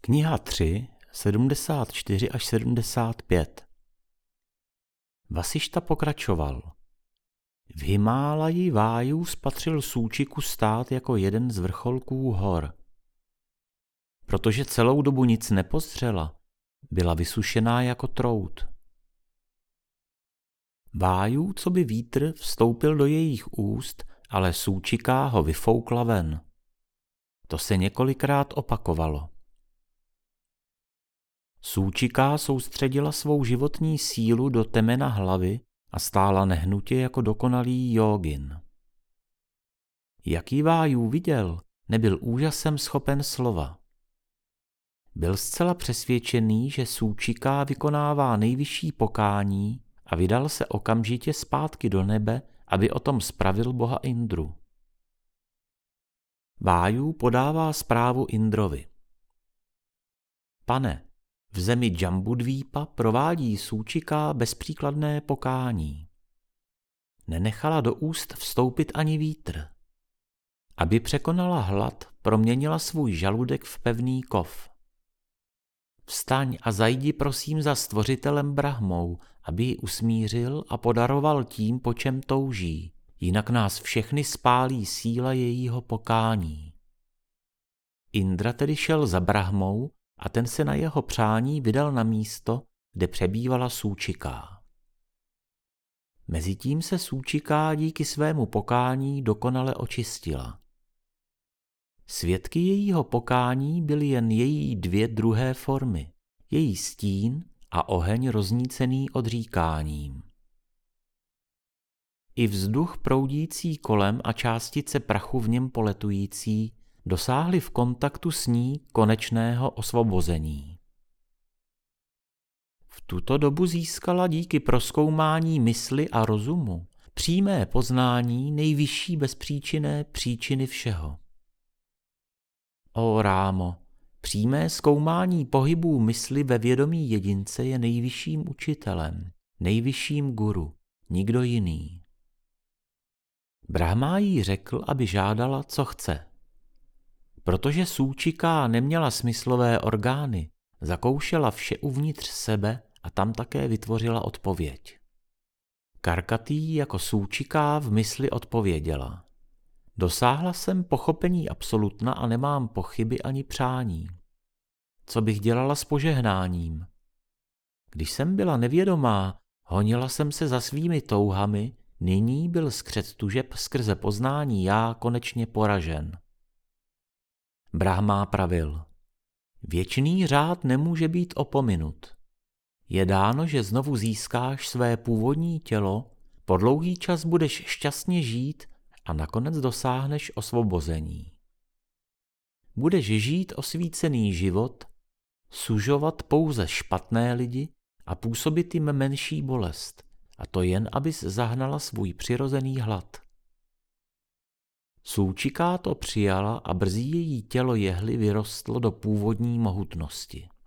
Kniha 3, 74 až 75. Vasišta pokračoval. V Himálaji Váju spatřil Súčiku stát jako jeden z vrcholků hor. Protože celou dobu nic nepozřela, byla vysušená jako trout. Váju, co by vítr, vstoupil do jejich úst, ale Súčika ho vyfoukla ven. To se několikrát opakovalo. Súčika soustředila svou životní sílu do temena hlavy a stála nehnutě jako dokonalý jógin. Jak ji Váju viděl, nebyl úžasem schopen slova. Byl zcela přesvědčený, že Súčika vykonává nejvyšší pokání a vydal se okamžitě zpátky do nebe, aby o tom spravil boha Indru. Váju podává zprávu Indrovi. Pane, v zemi Jambudvípa provádí Súčika bezpříkladné pokání. Nenechala do úst vstoupit ani vítr. Aby překonala hlad, proměnila svůj žaludek v pevný kov. Vstaň a zajdi prosím za stvořitelem Brahmou, aby ji usmířil a podaroval tím, po čem touží, jinak nás všechny spálí síla jejího pokání. Indra tedy šel za Brahmou a ten se na jeho přání vydal na místo, kde přebývala Súčika. Mezitím se Súčika díky svému pokání dokonale očistila. Svědky jejího pokání byly jen její dvě druhé formy, její stín a oheň roznícený odříkáním. I vzduch proudící kolem a částice prachu v něm poletující dosáhly v kontaktu s ní konečného osvobození. V tuto dobu získala díky prozkoumání mysli a rozumu přímé poznání nejvyšší bezpříčinné příčiny všeho. O Rámo, přímé zkoumání pohybů mysli ve vědomí jedince je nejvyšším učitelem, nejvyšším guru, nikdo jiný. Brahma jí řekl, aby žádala, co chce. Protože Súčika neměla smyslové orgány, zakoušela vše uvnitř sebe a tam také vytvořila odpověď. Karkatý jako Súčika v mysli odpověděla. Dosáhla jsem pochopení absolutna a nemám pochyby ani přání. Co bych dělala s požehnáním? Když jsem byla nevědomá, honila jsem se za svými touhami, nyní byl skřet tužeb skrze poznání já konečně poražen. Brahma pravil. Věčný řád nemůže být opominut. Je dáno, že znovu získáš své původní tělo, po dlouhý čas budeš šťastně žít a nakonec dosáhneš osvobození. Budeš žít osvícený život, sužovat pouze špatné lidi a působit jim menší bolest, a to jen, abys zahnala svůj přirozený hlad. Súčika to přijala a brzy její tělo jehly vyrostlo do původní mohutnosti.